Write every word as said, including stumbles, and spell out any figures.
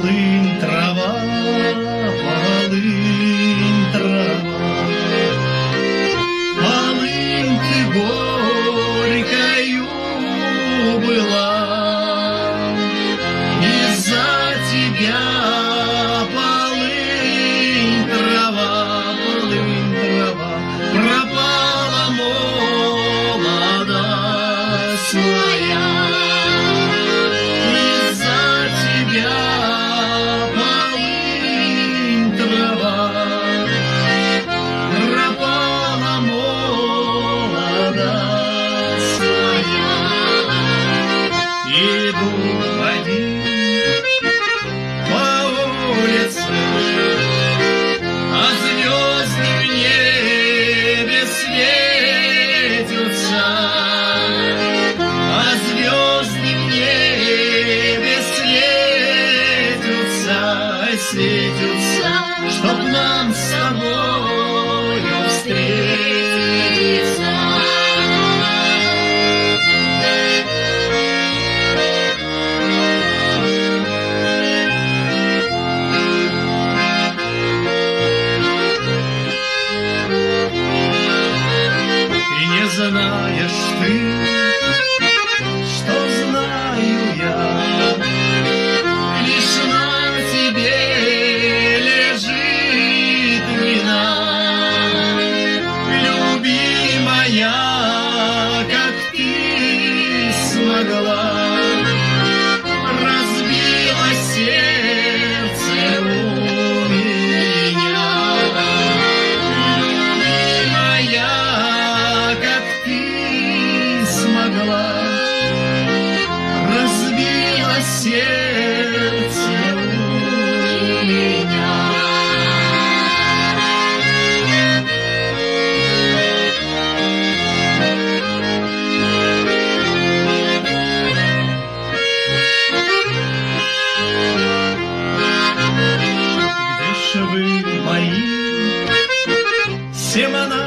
полынь, трава, полынь, трава. Полынь ты горькою была, из-за тебя, полынь, трава, полынь, трава, пропала молодость моя. Из-за тебя, полынь, трава, пропала молодость моя. Иду один по улице, а звезды в небе светятся, а звезды в небе светятся, светятся, чтоб нам с тобою встретиться. Знаешь ты, что знаю я, лишь на тебе лежит вина, любимая, как ты смогла, разбила сердце у меня, любимая, разбила сердце у меня. Где ж вы, мои семена?